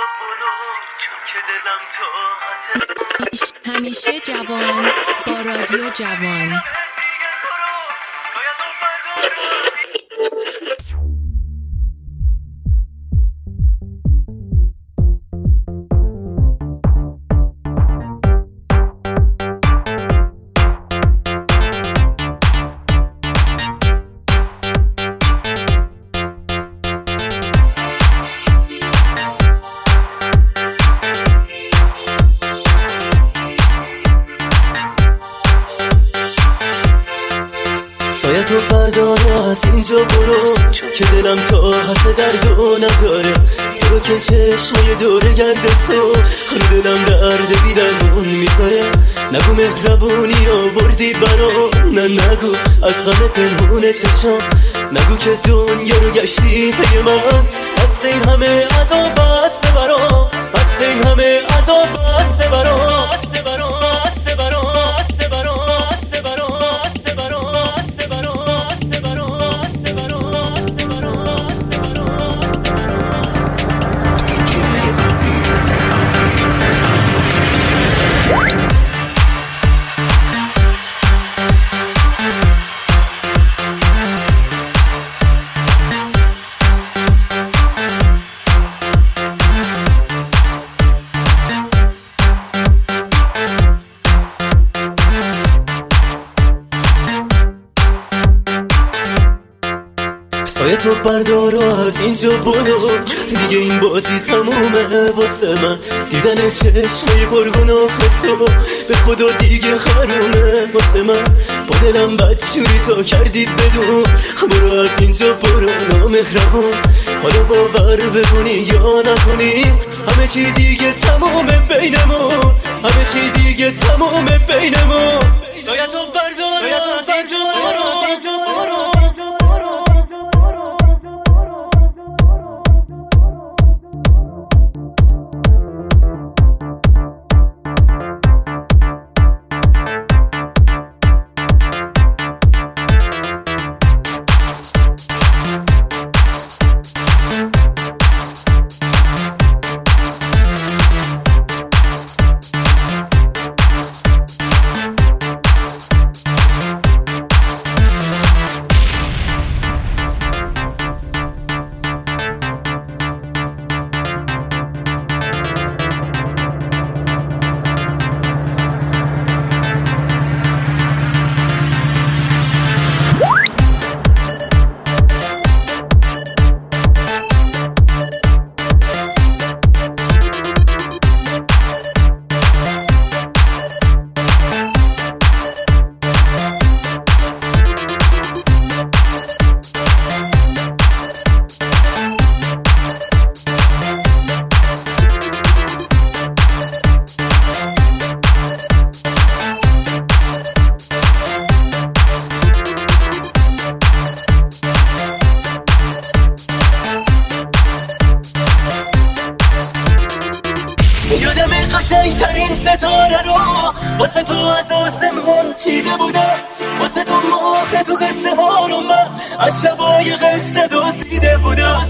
برو چون که دلم تو همیشه جوان با رادیو جوان. سایه تو بردار از اینجا برو چون که دلم طاقت دردو نداره برو که چشمای دوره گرد تو هنو دلم درد بیدرمون میذاره نگو مهربونی آوردی برام نه نگو از غم پنهون چشم نگو که دنیا رو گشتی پی من بس این همه عذاب بسته برام بس این همه عذاب بسته برام سایه تو بردار از اینجا برو دیگه این بازی تمومه واسه من دیدن چشمای پرگناه تو به خدا دیگه حرومه واسه من با دلم بدجوری تا کردی بدون برو از اینجا برو نامهربون حالا باور بکنی یا نکنی همه چی دیگه تمومه بینمون همه چی دیگه تمومه بینمون سایه تو بردار از اینجا برو یادم قشنگترین ستاره رو واسه تو از آسمون چیده بودم واسه تو ماه تو قصه ها رو من از شبای قصه دزدیده بودم